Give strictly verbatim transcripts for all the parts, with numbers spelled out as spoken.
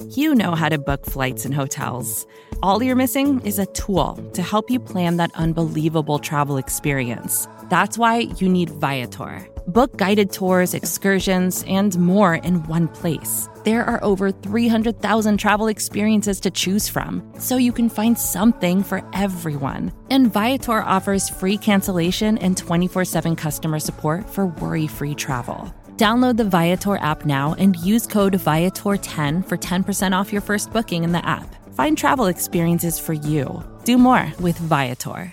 You know how to book flights and hotels. All you're missing is a tool to help you plan that unbelievable travel experience. That's why you need Viator. Book guided tours, excursions, and more in one place. There are over three hundred thousand travel experiences to choose from, so you can find something for everyone. And Viator offers free cancellation and twenty-four seven customer support for worry-free travel. Download the Viator app now and use code Viator ten for ten percent off your first booking in the app. Find travel experiences for you. Do more with Viator.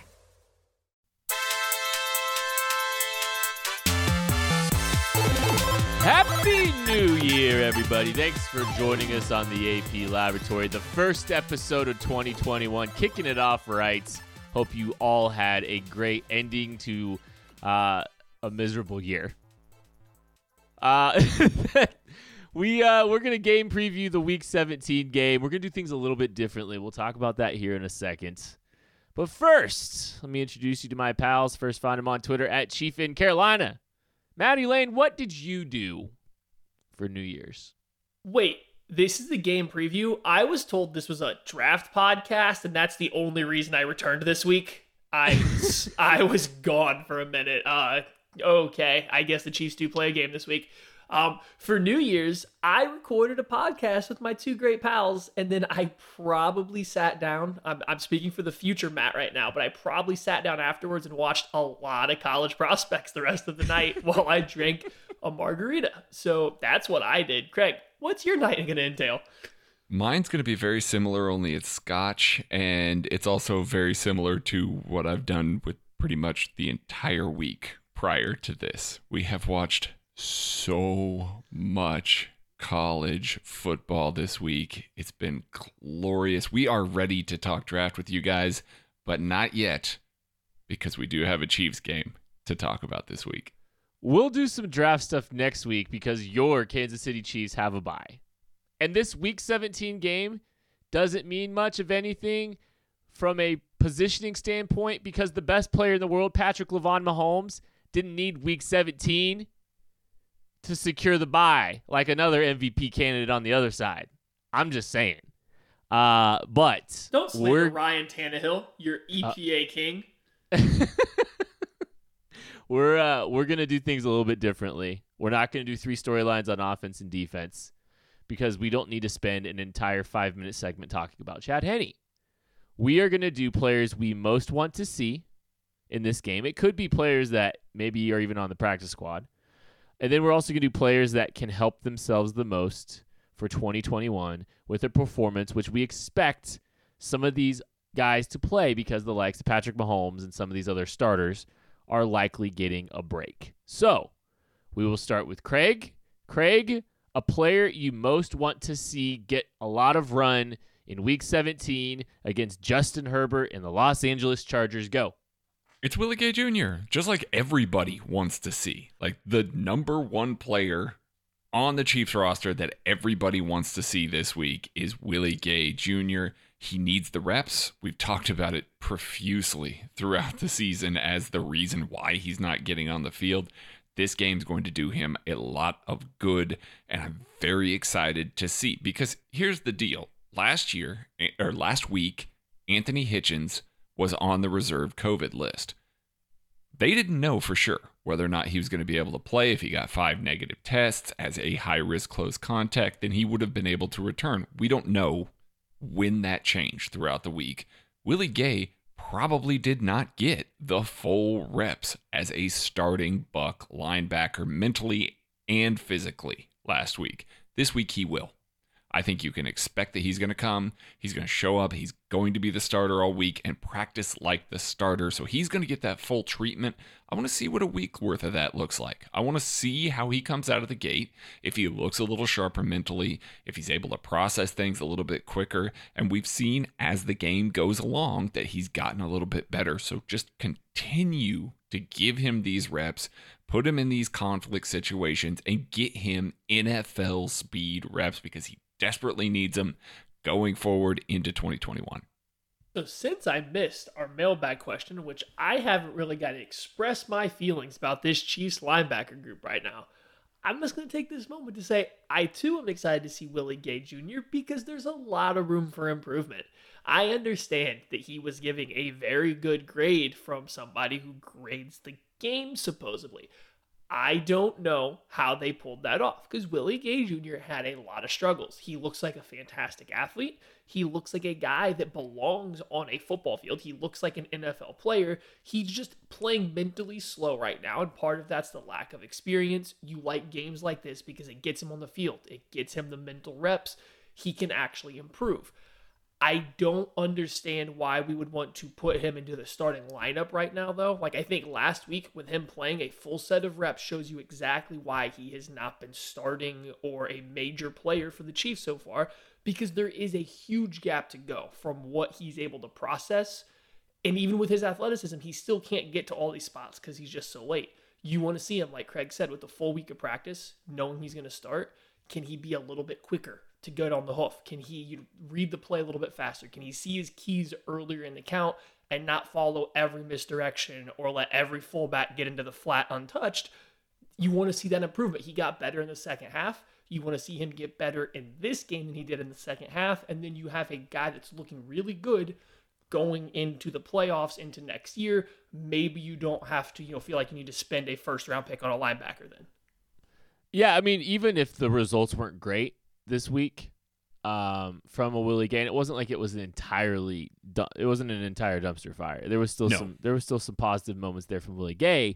Happy New Year, everybody. Thanks for joining us on the A P Laboratory, the first episode of twenty twenty-one, kicking it off right. Hope you all had a great ending to uh, a miserable year. Uh, we, uh, we're going to game preview the Week seventeen game. We're going to do things a little bit differently. We'll talk about that here in a second. But first, let me introduce you to my pals. First, find them on Twitter at Chief in Carolina. Maddie Lane, what did you do for New Year's? Wait, this is the game preview? I was told this was a draft podcast, and that's the only reason I returned this week. I I was gone for a minute. Uh, okay, I guess the Chiefs do play a game this week. Um, for New Year's, I recorded a podcast with my two great pals, and then I probably sat down. I'm, I'm speaking for the future Matt right now, but I probably sat down afterwards and watched a lot of college prospects the rest of the night while I drank a margarita. So that's what I did. Craig, what's your night going to entail? Mine's going to be very similar, only it's Scotch, and it's also very similar to what I've done with pretty much the entire week prior to this. We have watched so much college football this week. It's been glorious. We are ready to talk draft with you guys, but not yet, because we do have a Chiefs game to talk about this week. We'll do some draft stuff next week because your Kansas City Chiefs have a bye. And this Week seventeen game doesn't mean much of anything from a positioning standpoint because the best player in the world, Patrick LaVon Mahomes, didn't need Week seventeen to secure the bye like another M V P candidate on the other side. I'm just saying. Uh, but don't slander Ryan Tannehill, your E P A uh, king. we're uh, we're gonna do things a little bit differently. We're not gonna do three storylines on offense and defense because we don't need to spend an entire five minute segment talking about Chad Henne. We are gonna do players we most want to see in this game. It could be players that maybe are even on the practice squad. And then we're also going to do players that can help themselves the most for twenty twenty-one with a performance, which we expect some of these guys to play because the likes of Patrick Mahomes and some of these other starters are likely getting a break. So we will start with Craig. Craig, a player you most want to see get a lot of run in Week seventeen against Justin Herbert and the Los Angeles Chargers. Go. It's Willie Gay Junior, just like everybody wants to see. Like the number one player on the Chiefs roster that everybody wants to see this week is Willie Gay Junior He needs the reps. We've talked about it profusely throughout the season as the reason why he's not getting on the field. This game's going to do him a lot of good, and I'm very excited to see. Because here's the deal. Last year, or last week, Anthony Hitchens was on the reserve COVID list. They didn't know for sure whether or not he was going to be able to play. If he got five negative tests as a high-risk close contact, then he would have been able to return. We don't know when that changed throughout the week. Willie Gay probably did not get the full reps as a starting Buck linebacker mentally and physically last week. This week he will. I think you can expect that he's going to come. He's going to show up. He's going to be the starter all week and practice like the starter. So he's going to get that full treatment. I want to see what a week worth of that looks like. I want to see how he comes out of the gate, if he looks a little sharper mentally, if he's able to process things a little bit quicker. And we've seen as the game goes along that he's gotten a little bit better. So just continue to give him these reps, put him in these conflict situations, and get him N F L speed reps because he desperately needs them going forward into twenty twenty-one. So since I missed our mailbag question, which I haven't really got to express my feelings about this Chiefs linebacker group right now, I'm just going to take this moment to say I too am excited to see Willie Gay Junior because there's a lot of room for improvement. I understand that he was giving a very good grade from somebody who grades the game, supposedly. I don't know how they pulled that off because Willie Gay Junior had a lot of struggles. He looks like a fantastic athlete. He looks like a guy that belongs on a football field. He looks like an N F L player. He's just playing mentally slow right now, and part of that's the lack of experience. You like games like this because it gets him on the field. It gets him the mental reps. He can actually improve. I don't understand why we would want to put him into the starting lineup right now, though. Like, I think last week with him playing a full set of reps shows you exactly why he has not been starting or a major player for the Chiefs so far, because there is a huge gap to go from what he's able to process. And even with his athleticism, he still can't get to all these spots because he's just so late. You want to see him, like Craig said, with a full week of practice, knowing he's going to start. Can he be a little bit quicker to get on the hoof? Can he you know, read the play a little bit faster? Can he see his keys earlier in the count and not follow every misdirection or let every fullback get into the flat untouched? You want to see that improvement. He got better in the second half. You want to see him get better in this game than he did in the second half. And then you have a guy that's looking really good going into the playoffs into next year. Maybe you don't have to, you know, feel like you need to spend a first round pick on a linebacker then. Yeah, I mean, even if the results weren't great this week um, from a Willie Gay, it wasn't like it was an entirely it wasn't an entire dumpster fire. There was still No. some there was still some positive moments there from Willie Gay.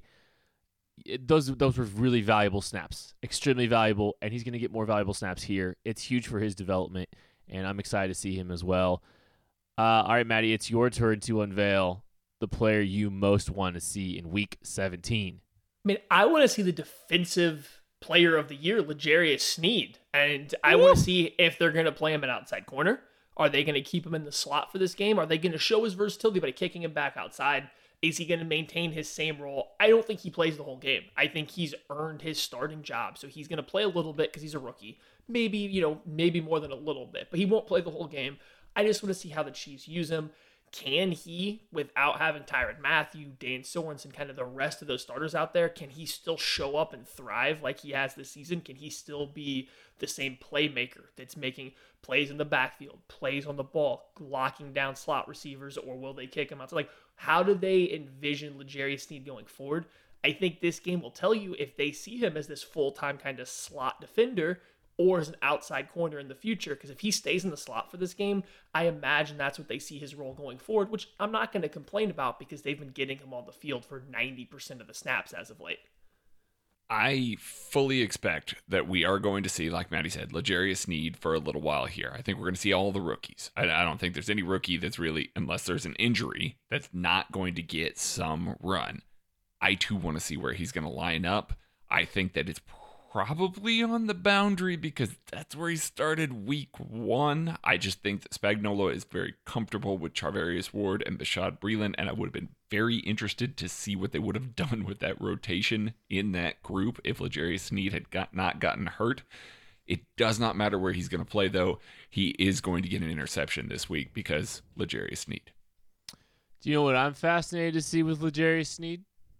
It, those those were really valuable snaps, extremely valuable, and he's going to get more valuable snaps here. It's huge for his development, and I'm excited to see him as well. Uh, all right, Maddie, it's your turn to unveil the player you most want to see in Week seventeen. I mean, I want to see the defensive player of the year, L'Jarius Sneed. And I want to see if they're going to play him at outside corner. Are they going to keep him in the slot for this game? Are they going to show his versatility by kicking him back outside? Is he going to maintain his same role? I don't think he plays the whole game. I think he's earned his starting job. So he's going to play a little bit because he's a rookie. Maybe, you know, maybe more than a little bit. But he won't play the whole game. I just want to see how the Chiefs use him. Can he, without having Tyrann Mathieu, Dane Sorensen, kind of the rest of those starters out there, can he still show up and thrive like he has this season? Can he still be the same playmaker that's making plays in the backfield, plays on the ball, locking down slot receivers, or will they kick him out? So, like, how do they envision L'Jarius Sneed going forward? I think this game will tell you if they see him as this full-time kind of slot defender or as an outside corner in the future, because if he stays in the slot for this game, I imagine that's what they see his role going forward, which I'm not going to complain about because they've been getting him on the field for ninety percent of the snaps as of late. I fully expect that we are going to see, like Maddie said, L'Jarius Sneed for a little while here. I think we're going to see all the rookies. I, I don't think there's any rookie that's really, unless there's an injury, that's not going to get some run. I too want to see where he's going to line up. I think that it's probably on the boundary because that's where he started week one. I just think that Spagnuolo is very comfortable with Charvarius Ward and Bashaud Breeland, and I would have been very interested to see what they would have done with that rotation in that group if L'Jarius Sneed had got, not gotten hurt. It does not matter where he's going to play, though. He is going to get an interception this week because L'Jarius Sneed. Do you know what I'm fascinated to see with L'Jarius Sneed?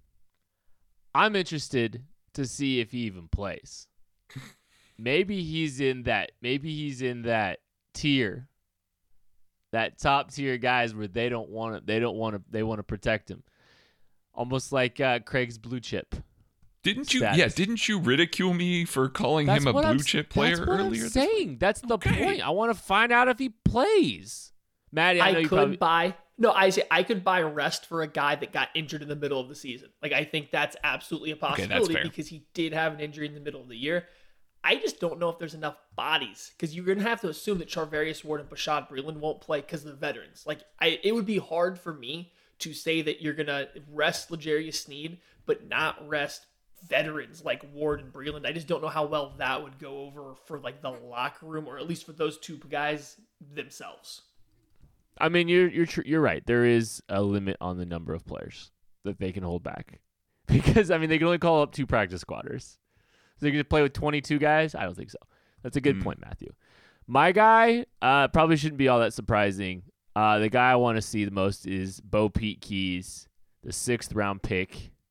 I'm interested to see if he even plays. Maybe he's in that. Maybe he's in that tier, that top tier guys where they don't want to. They don't want to. They want to protect him, almost like uh, Craig's blue chip. Didn't you? status. Yeah, didn't you ridicule me for calling That's him a what blue I'm, chip player that's what earlier? I'm this saying week? that's the Okay. point. I want to find out if he plays. Maddie, I, I know you could probably, buy no, I say I could buy rest for a guy that got injured in the middle of the season. Like, I think that's absolutely a Okay, that's possibility fair. because he did have an injury in the middle of the year. I just don't know if there's enough bodies because you're going to have to assume that Charvarius Ward and Bashaud Breeland won't play because of the veterans. Like, I, it would be hard for me to say that you're going to rest L'Jarius Sneed but not rest veterans like Ward and Breeland. I just don't know how well that would go over for like the locker room, or at least for those two guys themselves. I mean, you're you're tr- you're right. There is a limit on the number of players that they can hold back, because I mean they can only call up two practice squatters. So they can play with twenty-two guys. I don't think so. That's a good Mm. point, Matthew. My guy uh, probably shouldn't be all that surprising. Uh, the guy I want to see the most is Bo Pete Keys, the sixth round pick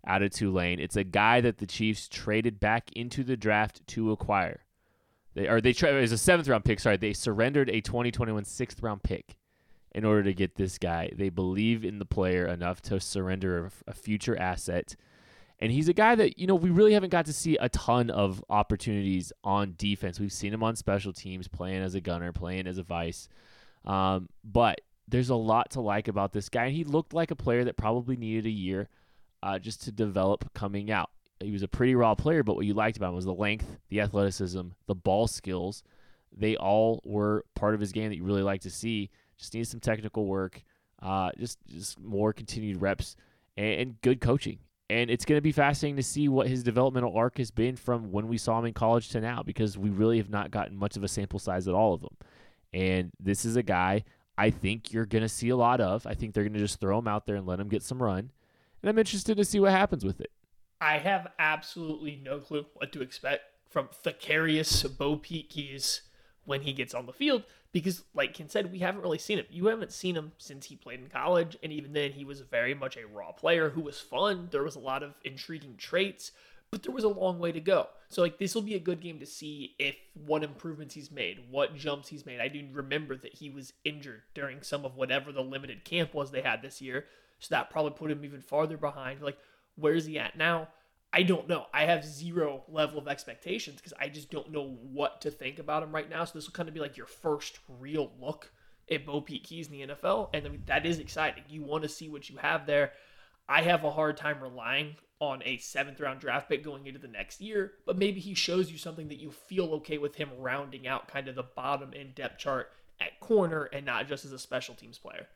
out of Tulane. It's a guy that the Chiefs traded back into the draft to acquire. They or they tra- it was a seventh round pick. Sorry, they surrendered a twenty twenty-one sixth round pick in order to get this guy. They believe in the player enough to surrender a, a future asset. And he's a guy that, you know, we really haven't got to see a ton of opportunities on defense. We've seen him on special teams, playing as a gunner, playing as a vice. Um, but there's a lot to like about this guy. And he looked like a player that probably needed a year uh, just to develop coming out. He was a pretty raw player, but what you liked about him was the length, the athleticism, the ball skills. They all were part of his game that you really like to see. Just needs some technical work, uh, just, just more continued reps, and, and good coaching. And it's going to be fascinating to see what his developmental arc has been from when we saw him in college to now, because we really have not gotten much of a sample size at all of them. And this is a guy I think you're going to see a lot of. I think they're going to just throw him out there and let him get some run. And I'm interested to see what happens with it. I have absolutely no clue what to expect from Thakarius Bo Peep Keys when he gets on the field, because like Ken said, we haven't really seen him. You haven't seen him since he played in college, and even then he was very much a raw player who was fun. There was a lot of intriguing traits, but there was a long way to go. So like this will be a good game to see if what improvements he's made, what jumps he's made. I do remember that he was injured during some of whatever the limited camp was they had this year, so that probably put him even farther behind. Like, where's he at now? I don't know. I have zero level of expectations because I just don't know what to think about him right now. So this will kind of be like your first real look at Bo Peep Keys in the N F L. And I mean, that is exciting. You want to see what you have there. I have a hard time relying on a seventh round draft pick going into the next year, but maybe he shows you something that you feel okay with him rounding out kind of the bottom end depth chart at corner and not just as a special teams player.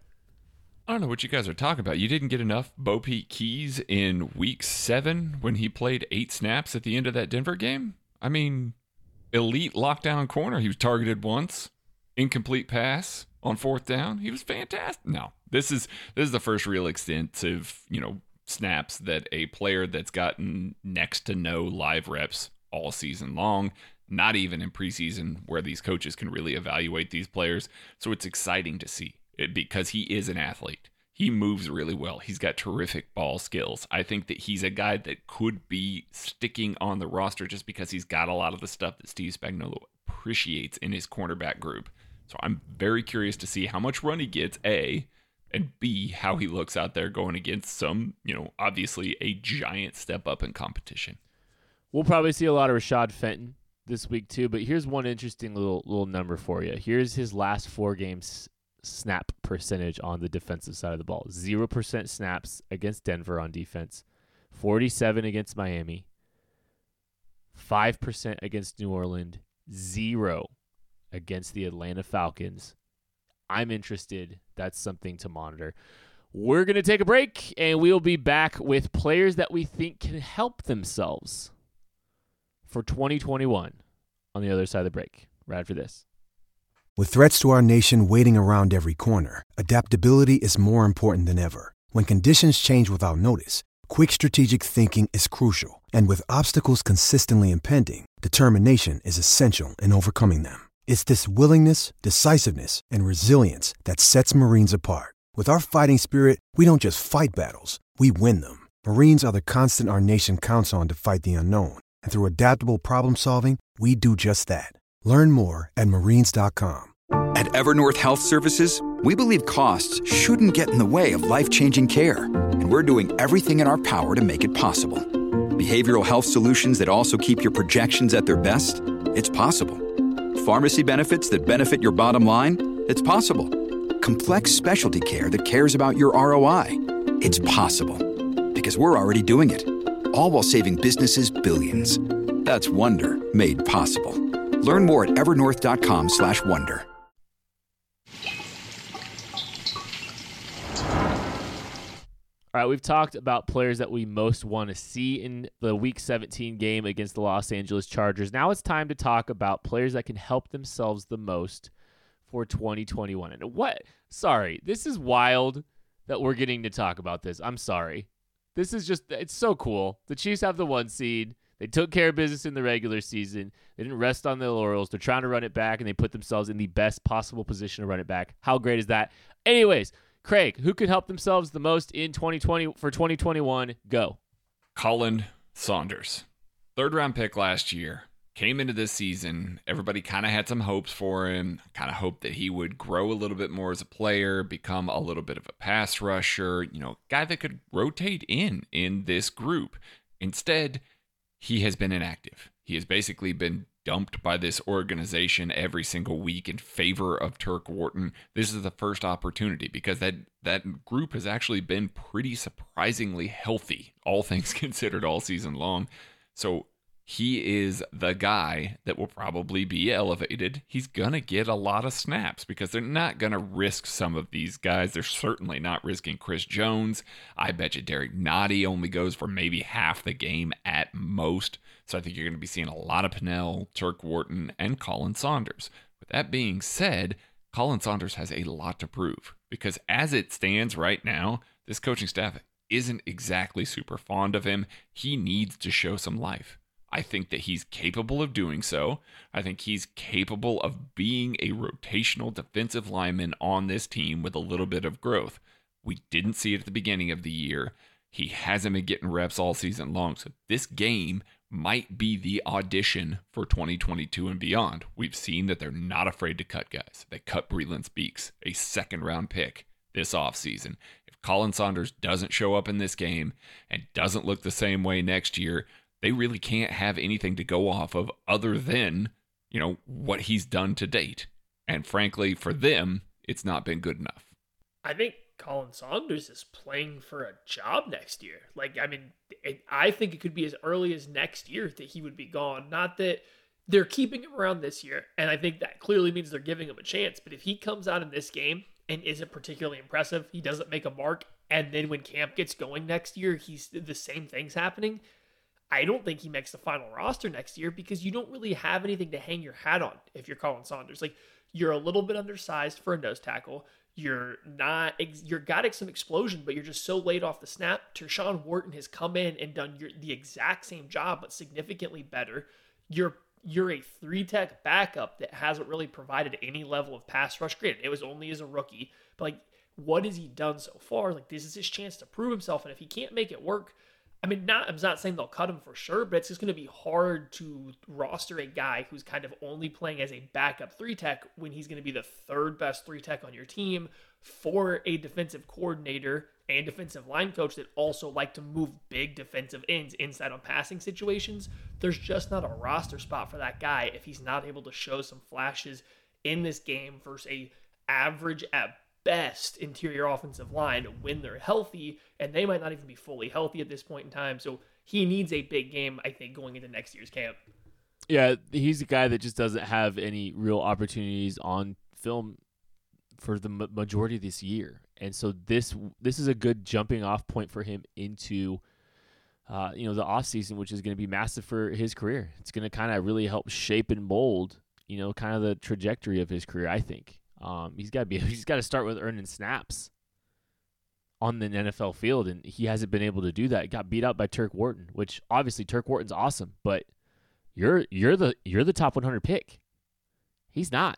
I don't know what you guys are talking about. You didn't get enough Bo Peep Keys in week seven when he played eight snaps at the end of that Denver game? I mean, elite lockdown corner. He was targeted once, incomplete pass on fourth down. He was fantastic. No, this is this is the first real extensive, you know, snaps that a player that's gotten next to no live reps all season long, not even in preseason where these coaches can really evaluate these players. So it's exciting to see. Because he is an athlete. He moves really well. He's got terrific ball skills. I think that he's a guy that could be sticking on the roster just because he's got a lot of the stuff that Steve Spagnuolo appreciates in his cornerback group. So I'm very curious to see how much run he gets, A, and B, how he looks out there going against some, you know, obviously a giant step up in competition. We'll probably see a lot of Rashad Fenton this week too, but here's one interesting little little number for you. Here's his last four games snap percentage on the defensive side of the ball. Zero percent snaps against Denver on defense, forty-seven against Miami, five percent against New Orleans, zero against the Atlanta Falcons. I'm interested. That's something to monitor. We're going to take a break, and we'll be back with players that we think can help themselves for twenty twenty-one on the other side of the break. Right after this. With threats to our nation waiting around every corner, adaptability is more important than ever. When conditions change without notice, quick strategic thinking is crucial. And with obstacles consistently impending, determination is essential in overcoming them. It's this willingness, decisiveness, and resilience that sets Marines apart. With our fighting spirit, we don't just fight battles, we win them. Marines are the constant our nation counts on to fight the unknown. And through adaptable problem solving, we do just that. Learn more at marines dot com. At Evernorth Health Services, we believe costs shouldn't get in the way of life-changing care, and we're doing everything in our power to make it possible. Behavioral health solutions that also keep your projections at their best? It's possible. Pharmacy benefits that benefit your bottom line? It's possible. Complex specialty care that cares about your R O I? It's possible. Because we're already doing it. All while saving businesses billions. That's Wonder made possible. Learn more at evernorth.com slash wonder. All right, we've talked about players that we most want to see in the Week seventeen game against the Los Angeles Chargers. Now it's time to talk about players that can help themselves the most for twenty twenty-one. And what? Sorry, this is wild that we're getting to talk about this. I'm sorry. This is just, it's so cool. The Chiefs have the one seed. They took care of business in the regular season. They didn't rest on their laurels. They're trying to run it back, and they put themselves in the best possible position to run it back. How great is that? Anyways, Craig, who could help themselves the most in twenty twenty for twenty twenty-one? Go. Colin Saunders, third round pick last year, came into this season. Everybody kind of had some hopes for him, kind of hoped that he would grow a little bit more as a player, become a little bit of a pass rusher, you know, guy that could rotate in in this group. Instead, he has been inactive. He has basically been dumped by this organization every single week in favor of Turk Wharton. This is the first opportunity because that that group has actually been pretty surprisingly healthy, all things considered, all season long. So he is the guy that will probably be elevated. He's going to get a lot of snaps because they're not going to risk some of these guys. They're certainly not risking Chris Jones. I bet you Derek Nottie only goes for maybe half the game at most. So I think you're going to be seeing a lot of Pennell, Turk Wharton, and Colin Saunders. With that being said, Colin Saunders has a lot to prove because as it stands right now, this coaching staff isn't exactly super fond of him. He needs to show some life. I think that he's capable of doing so. I think he's capable of being a rotational defensive lineman on this team with a little bit of growth. We didn't see it at the beginning of the year. He hasn't been getting reps all season long. So this game might be the audition for twenty twenty-two and beyond. We've seen that they're not afraid to cut guys. They cut Breeland Speaks, a second round pick this offseason. If Colin Saunders doesn't show up in this game and doesn't look the same way next year, they really can't have anything to go off of other than, you know, what he's done to date. And frankly, for them, it's not been good enough. I think Colin Saunders is playing for a job next year. Like, I mean, it, I think it could be as early as next year that he would be gone. Not that they're keeping him around this year. And I think that clearly means they're giving him a chance. But if he comes out in this game and isn't particularly impressive, he doesn't make a mark, and then when camp gets going next year, he's the same thing's happening, I don't think he makes the final roster next year because you don't really have anything to hang your hat on if you're Colin Saunders. Like, you're a little bit undersized for a nose tackle. You're not, you're got some explosion, but you're just so late off the snap. Tershawn Wharton has come in and done your, the exact same job, but significantly better. You're you're a three-tech backup that hasn't really provided any level of pass rush. Granted, it was only as a rookie, but like, what has he done so far? Like, this is his chance to prove himself, and if he can't make it work, I mean, not, I'm not saying they'll cut him for sure, but it's just going to be hard to roster a guy who's kind of only playing as a backup three-tech when he's going to be the third best three-tech on your team for a defensive coordinator and defensive line coach that also like to move big defensive ends inside on passing situations. There's just not a roster spot for that guy if he's not able to show some flashes in this game versus a average at best interior offensive line when they're healthy, and they might not even be fully healthy at this point in time. So he needs a big game, I think, going into next year's camp. Yeah, he's a guy that just doesn't have any real opportunities on film for the majority of this year. And so this this is a good jumping off point for him into uh, you know, the offseason, which is going to be massive for his career. It's going to kind of really help shape and mold, you know, kind of the trajectory of his career, I think. Um, he's got to be. He's got to start with earning snaps on the N F L field, and he hasn't been able to do that. He got beat out by Turk Wharton, which obviously Turk Wharton's awesome, but you're you're the you're the top one hundred pick. He's not.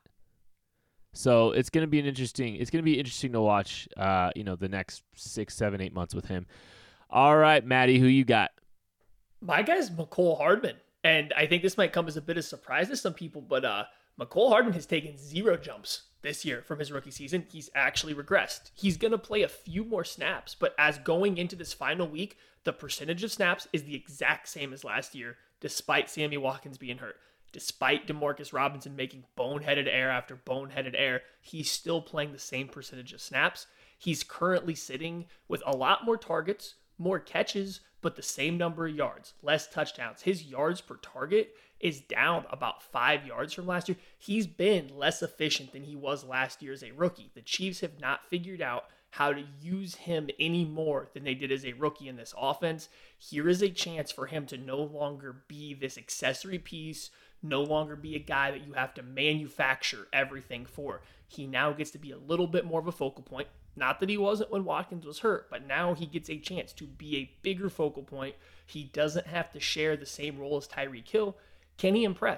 So it's gonna be an interesting. It's gonna be interesting to watch. Uh, you know, the next six, seven, eight months with him. All right, Maddie, who you got? My guy's Mecole Hardman, and I think this might come as a bit of surprise to some people, but uh, Mecole Hardman has taken zero jumps this year from his rookie season. He's actually regressed. He's going to play a few more snaps, but as going into this final week, the percentage of snaps is the exact same as last year, despite Sammy Watkins being hurt. Despite DeMarcus Robinson making boneheaded error after boneheaded error, he's still playing the same percentage of snaps. He's currently sitting with a lot more targets, more catches, but the same number of yards, less touchdowns. His yards per target is down about five yards from last year. He's been less efficient than he was last year as a rookie. The Chiefs have not figured out how to use him any more than they did as a rookie in this offense. Here is a chance for him to no longer be this accessory piece, no longer be a guy that you have to manufacture everything for. He now gets to be a little bit more of a focal point. Not that he wasn't when Watkins was hurt, but now he gets a chance to be a bigger focal point. He doesn't have to share the same role as Tyreek Hill. Can he impress?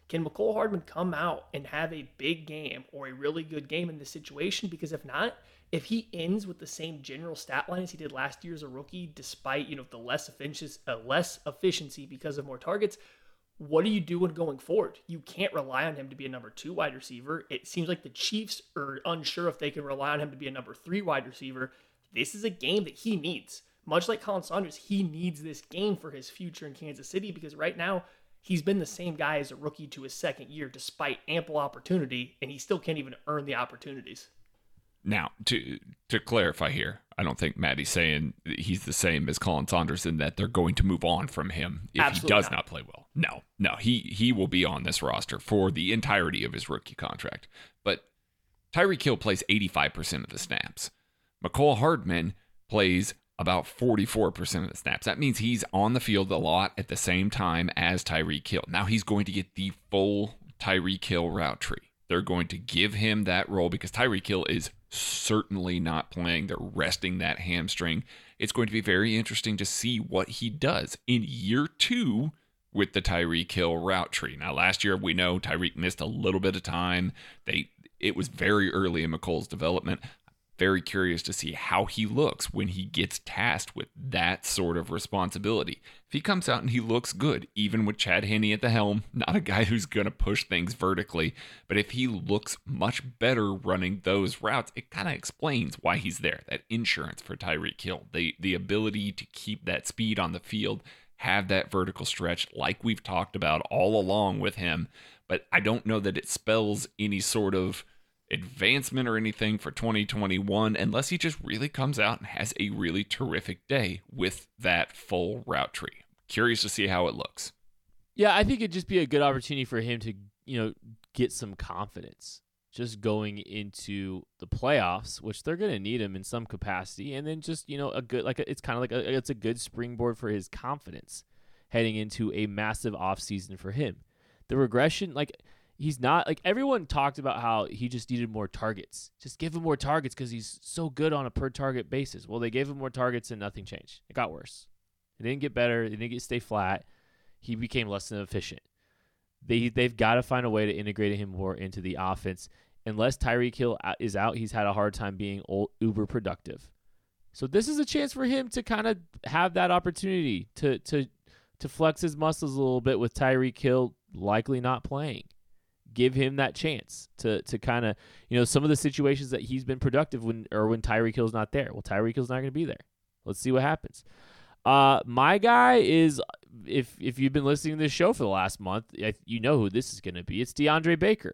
Can Mecole Hardman come out and have a big game or a really good game in this situation? Because if not, if he ends with the same general stat line as he did last year as a rookie, despite, you know, the less efficiency, uh, less efficiency because of more targets, what are you doing going forward? You can't rely on him to be a number two wide receiver. It seems like the Chiefs are unsure if they can rely on him to be a number three wide receiver. This is a game that he needs. Much like Colin Saunders, he needs this game for his future in Kansas City, because right now he's been the same guy as a rookie to his second year despite ample opportunity, and he still can't even earn the opportunities. Now, to to clarify here, I don't think Maddie's saying he's the same as Colin Saunders in that they're going to move on from him if Absolutely he does not. not play well. No, no, he he will be on this roster for the entirety of his rookie contract. But Tyreek Hill plays eighty-five percent of the snaps. Mecole Hardman plays about forty-four percent of the snaps. That means he's on the field a lot at the same time as Tyreek Hill. Now he's going to get the full Tyreek Hill route tree. They're going to give him that role because Tyreek Hill is certainly not playing. They're resting that hamstring. It's going to be very interesting to see what he does in year two with the Tyreek Hill route tree. Now, last year, we know Tyreek missed a little bit of time. They It was very early in Mecole's development. Very curious to see how he looks when he gets tasked with that sort of responsibility. If he comes out and he looks good, even with Chad Henne at the helm, not a guy who's going to push things vertically, but if he looks much better running those routes, it kind of explains why he's there. That insurance for Tyreek Hill, the, the ability to keep that speed on the field, have that vertical stretch like we've talked about all along with him, but I don't know that it spells any sort of advancement or anything for twenty twenty-one unless he just really comes out and has a really terrific day with that full route tree. Curious to see how it looks. Yeah, I think it'd just be a good opportunity for him to, you know, get some confidence just going into the playoffs, which they're going to need him in some capacity, and then just, you know, a good, like a, it's kind of like a, it's a good springboard for his confidence heading into a massive offseason for him. The regression, like, he's not, like, everyone talked about how he just needed more targets. Just give him more targets because he's so good on a per target basis. Well, they gave him more targets and nothing changed. It got worse. It didn't get better. It didn't get stay flat. He became less than efficient. They, they've got to find a way to integrate him more into the offense. Unless Tyreek Hill is out, he's had a hard time being old, uber productive. So this is a chance for him to kind of have that opportunity to, to, to flex his muscles a little bit with Tyreek Hill likely not playing. Give him that chance to to kind of, you know, some of the situations that he's been productive when or when Tyreek Hill's not there. Well, Tyreek Hill's not going to be there. Let's see what happens. Uh, my guy is, if if you've been listening to this show for the last month, you know who this is going to be. It's DeAndre Baker.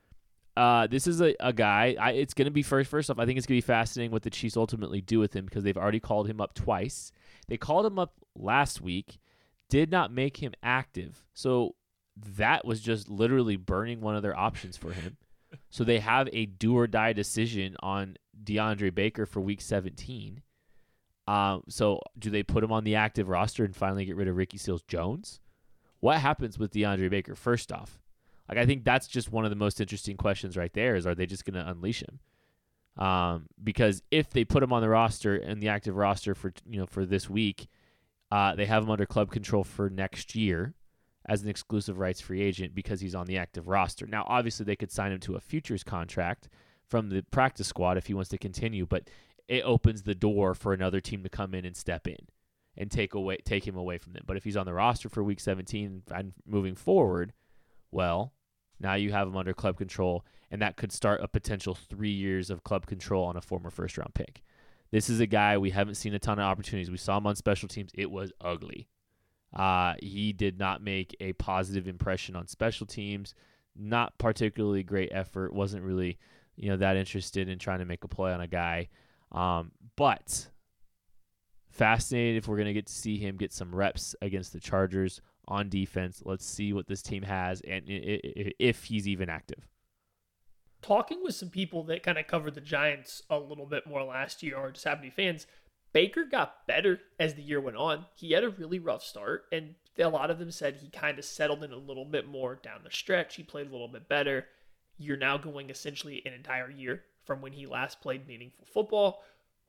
Uh, this is a, a guy, I, it's going to be first, first off, I think it's going to be fascinating what the Chiefs ultimately do with him because they've already called him up twice. They called him up last week, did not make him active. So that was just literally burning one of their options for him. So they have a do or die decision on DeAndre Baker for week seventeen. Um, so do they put him on the active roster and finally get rid of Ricky Seals-Jones? What happens with DeAndre Baker? First off, like, I think that's just one of the most interesting questions right there is, are they just going to unleash him? Um, because if they put him on the roster and the active roster for, you know, for this week, uh, they have him under club control for next year as an exclusive rights free agent because he's on the active roster. Now, obviously, they could sign him to a futures contract from the practice squad if he wants to continue, but it opens the door for another team to come in and step in and take away take him away from them. But if he's on the roster for week seventeen and moving forward, well, now you have him under club control, and that could start a potential three years of club control on a former first-round pick. This is a guy we haven't seen a ton of opportunities. We saw him on special teams. It was ugly. Uh, he did not make a positive impression on special teams. Not particularly great effort. Wasn't really, you know, that interested in trying to make a play on a guy. Um, but fascinated if we're going to get to see him get some reps against the Chargers on defense. Let's see what this team has and if he's even active. Talking with some people that kind of covered the Giants a little bit more last year or just happen to be fans, Baker got better as the year went on. He had a really rough start, and a lot of them said he kind of settled in a little bit more down the stretch. He played a little bit better. You're now going essentially an entire year from when he last played meaningful football.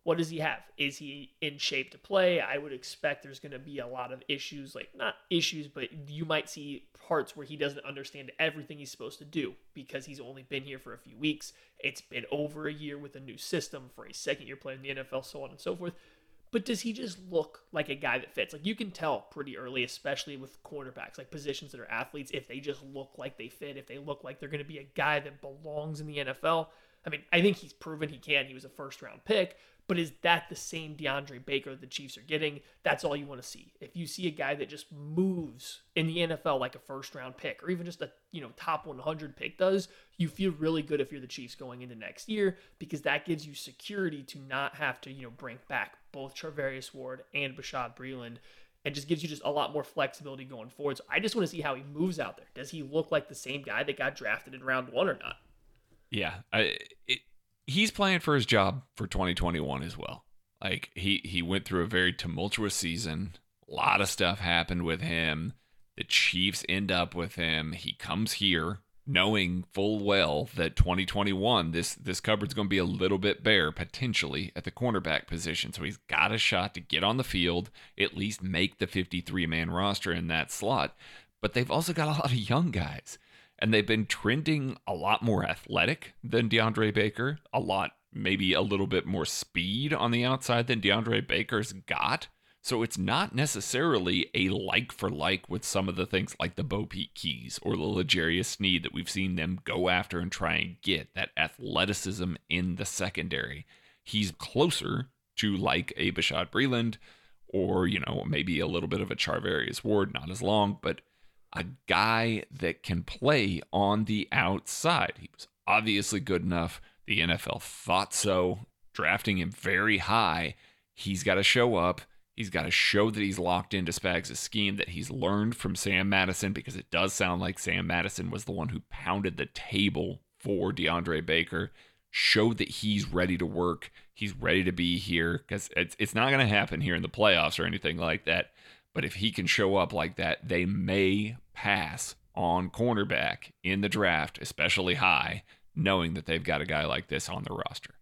What does he have? Is he in shape to play? I would expect there's going to be a lot of issues, like not issues, but you might see parts where he doesn't understand everything he's supposed to do because he's only been here for a few weeks. It's been over a year with a new system for a second year player in the N F L, so on and so forth. But does he just look like a guy that fits? Like you can tell pretty early, especially with cornerbacks, like positions that are athletes, if they just look like they fit, if they look like they're going to be a guy that belongs in the N F L. I mean, I think he's proven he can. He was a first round pick. But is that the same DeAndre Baker the Chiefs are getting? That's all you want to see. If you see a guy that just moves in the N F L like a first-round pick, or even just a you know top one hundred pick does, you feel really good if you're the Chiefs going into next year because that gives you security to not have to you know bring back both Charvarius Ward and Bashaud Breeland, and just gives you just a lot more flexibility going forward. So I just want to see how he moves out there. Does he look like the same guy that got drafted in round one or not? Yeah, I, it, he's playing for his job for twenty twenty-one as well. Like he, he went through a very tumultuous season. A lot of stuff happened with him. The Chiefs end up with him. He comes here knowing full well that twenty twenty-one, this, this cupboard's going to be a little bit bare potentially at the cornerback position. So he's got a shot to get on the field, at least make the fifty-three man roster in that slot. But they've also got a lot of young guys. And they've been trending a lot more athletic than DeAndre Baker, a lot, maybe a little bit more speed on the outside than DeAndre Baker's got. So it's not necessarily a like for like with some of the things like the Bo Peep Keys or the L'Jarius Sneed that we've seen them go after and try and get, that athleticism in the secondary. He's closer to like a Bashaud Breeland or, you know, maybe a little bit of a Charvarius Ward, not as long, but a guy that can play on the outside. He was obviously good enough. The N F L thought so, drafting him very high. He's got to show up. He's got to show that he's locked into Spags' scheme, that he's learned from Sam Madison, because it does sound like Sam Madison was the one who pounded the table for DeAndre Baker. Show that he's ready to work. He's ready to be here, because it's, it's not going to happen here in the playoffs or anything like that. But if he can show up like that, they may pass on cornerback in the draft, especially high, knowing that they've got a guy like this on their roster.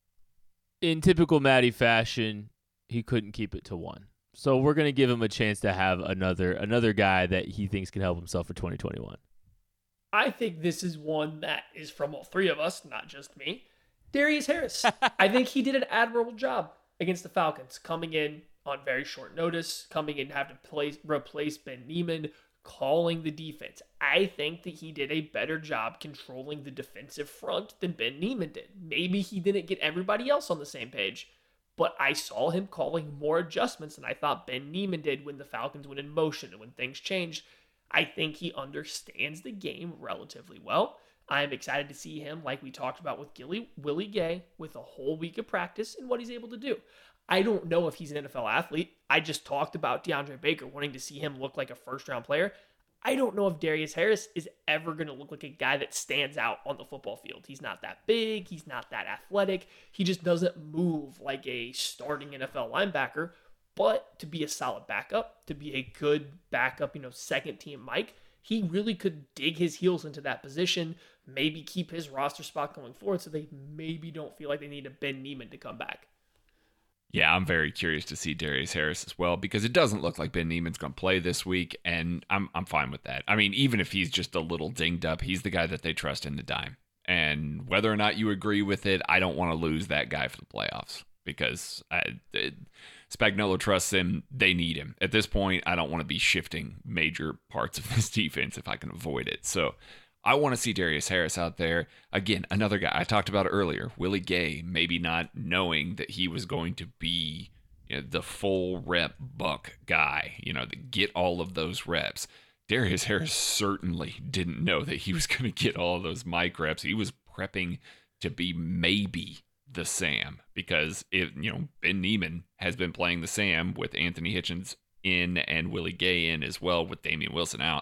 In typical Matty fashion, he couldn't keep it to one. So we're going to give him a chance to have another another guy that he thinks can help himself for twenty twenty-one. I think this is one that is from all three of us, not just me. Darius Harris. I think he did an admirable job against the Falcons, coming in on very short notice, coming in to have to play, replace Ben Niemann, calling the defense. I think that he did a better job controlling the defensive front than Ben Niemann did. Maybe he didn't get everybody else on the same page, but I saw him calling more adjustments than I thought Ben Niemann did when the Falcons went in motion and when things changed. I think he understands the game relatively well. I am excited to see him, like we talked about with Gilly, Willie Gay, with a whole week of practice and what he's able to do. I don't know if he's an N F L athlete. I just talked about DeAndre Baker wanting to see him look like a first-round player. I don't know if Darius Harris is ever going to look like a guy that stands out on the football field. He's not that big. He's not that athletic. He just doesn't move like a starting N F L linebacker. But to be a solid backup, to be a good backup, you know, second-team Mike, he really could dig his heels into that position, maybe keep his roster spot going forward so they maybe don't feel like they need a Ben Niemann to come back. Yeah, I'm very curious to see Darius Harris as well, because it doesn't look like Ben Niemann's going to play this week, and I'm I'm fine with that. I mean, even if he's just a little dinged up, he's the guy that they trust in the dime. And whether or not you agree with it, I don't want to lose that guy for the playoffs, because I, it, Spagnuolo trusts him. They need him. At this point, I don't want to be shifting major parts of this defense if I can avoid it. So I want to see Darius Harris out there. Again, another guy I talked about earlier, Willie Gay, maybe not knowing that he was going to be, you know, the full rep buck guy, you know, to get all of those reps. Darius Harris certainly didn't know that he was going to get all of those mic reps. He was prepping to be maybe the Sam, because if, you know, Ben Niemann has been playing the Sam with Anthony Hitchens in and Willie Gay in as well with Damian Wilson out.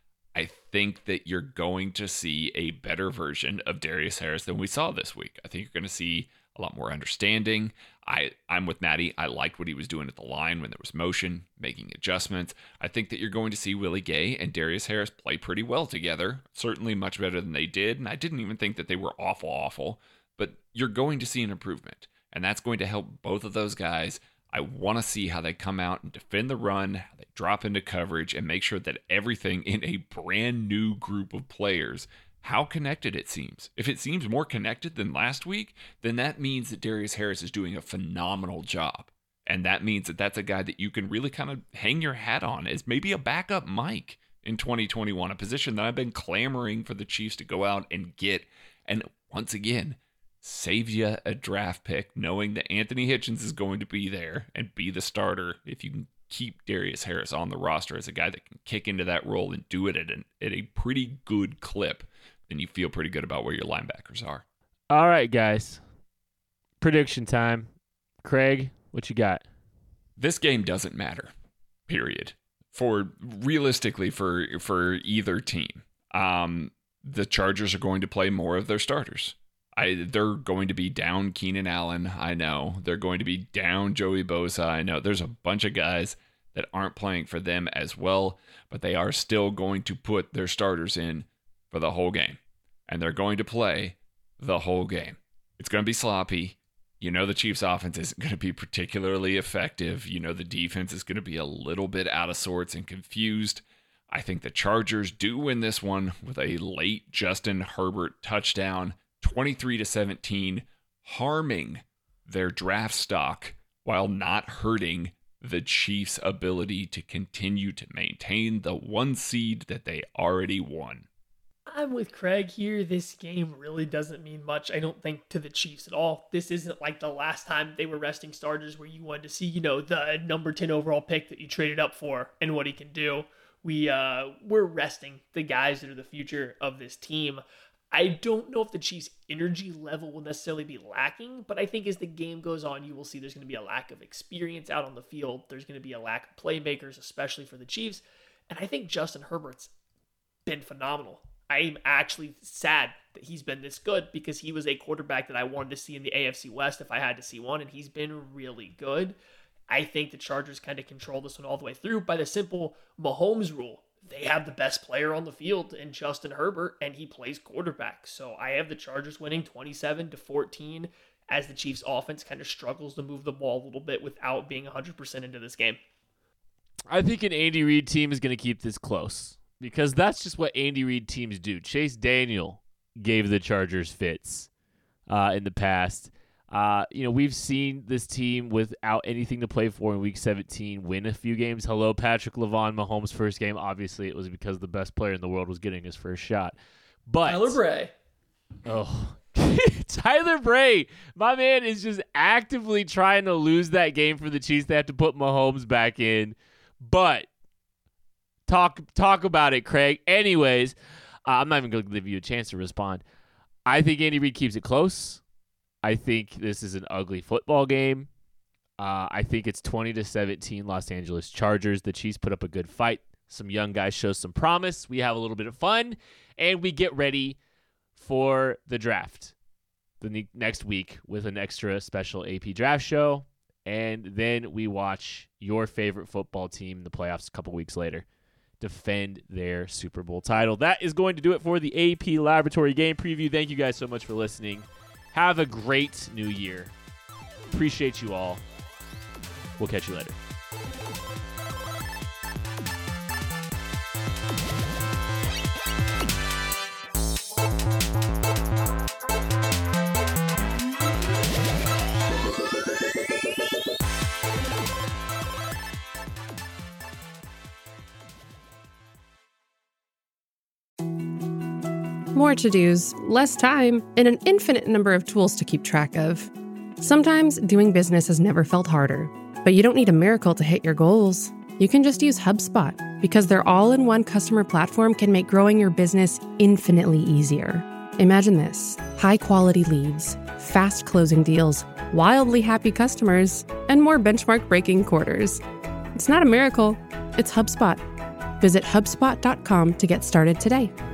I think that you're going to see a better version of Darius Harris than we saw this week. I think you're going to see a lot more understanding. I, I'm with Matty. I liked what he was doing at the line when there was motion, making adjustments. I think that you're going to see Willie Gay and Darius Harris play pretty well together, certainly much better than they did. And I didn't even think that they were awful, awful, but you're going to see an improvement. and that's going to help both of those guys. I want to see how they come out and defend the run, how they drop into coverage, and make sure that everything in a brand new group of players, how connected it seems. If it seems more connected than last week, then that means that Darius Harris is doing a phenomenal job. And that means that that's a guy that you can really kind of hang your hat on as maybe a backup Mike in twenty twenty-one, a position that I've been clamoring for the Chiefs to go out and get. And once again, save you a draft pick, knowing that Anthony Hitchens is going to be there and be the starter. If you can keep Darius Harris on the roster as a guy that can kick into that role and do it at, an, at a pretty good clip, then you feel pretty good about where your linebackers are. All right, guys. Prediction time. Craig, what you got? This game doesn't matter, period. For realistically, for for either team, um, the Chargers are going to play more of their starters. I, they're going to be down Keenan Allen, I know. They're going to be down Joey Bosa, I know. There's a bunch of guys that aren't playing for them as well, but they are still going to put their starters in for the whole game. And they're going to play the whole game. It's going to be sloppy. You know the Chiefs' offense isn't going to be particularly effective. You know the defense is going to be a little bit out of sorts and confused. I think the Chargers do win this one with a late Justin Herbert touchdown, twenty-three to seventeen, harming their draft stock while not hurting the Chiefs' ability to continue to maintain the one seed that they already won. I'm with Craig here. This game really doesn't mean much, I don't think, to the Chiefs at all. This isn't like the last time they were resting starters where you wanted to see, you know, the number ten overall pick that you traded up for and what he can do. We, uh, we're resting the guys that are the future of this team. I don't know if the Chiefs' energy level will necessarily be lacking, but I think as the game goes on, you will see there's going to be a lack of experience out on the field. There's going to be a lack of playmakers, especially for the Chiefs. And I think Justin Herbert's been phenomenal. I'm actually sad that he's been this good because he was a quarterback that I wanted to see in the A F C West if I had to see one, and he's been really good. I think the Chargers kind of control this one all the way through by the simple Mahomes rule. They have the best player on the field in Justin Herbert, and he plays quarterback. So I have the Chargers winning twenty-seven to fourteen as the Chiefs' offense kind of struggles to move the ball a little bit without being one hundred percent into this game. I think an Andy Reid team is going to keep this close because that's just what Andy Reid teams do. Chase Daniel gave the Chargers fits uh, in the past. Uh, you know, we've seen this team without anything to play for in Week seventeen win a few games. Hello, Patrick LaVon, Mahomes' first game. Obviously, it was because the best player in the world was getting his first shot. But Tyler Bray. Oh, Tyler Bray, my man, is just actively trying to lose that game for the Chiefs. They have to put Mahomes back in. But talk talk about it, Craig. Anyways, uh, I'm not even going to give you a chance to respond. I think Andy Reid keeps it close. I think this is an ugly football game. Uh, I think it's twenty to seventeen Los Angeles Chargers. The Chiefs put up a good fight. Some young guys show some promise. We have a little bit of fun, and we get ready for the draft the ne- next week with an extra special A P draft show, and then we watch your favorite football team in the playoffs a couple weeks later defend their Super Bowl title. That is going to do it for the A P Laboratory Game Preview. Thank you guys so much for listening. Have a great new year. Appreciate you all. We'll catch you later. More to-dos, less time, and an infinite number of tools to keep track of. Sometimes doing business has never felt harder, but you don't need a miracle to hit your goals. You can just use HubSpot because their all-in-one customer platform can make growing your business infinitely easier. Imagine this: high-quality leads, fast closing deals, wildly happy customers, and more benchmark-breaking quarters. It's not a miracle, it's HubSpot. Visit HubSpot dot com to get started today.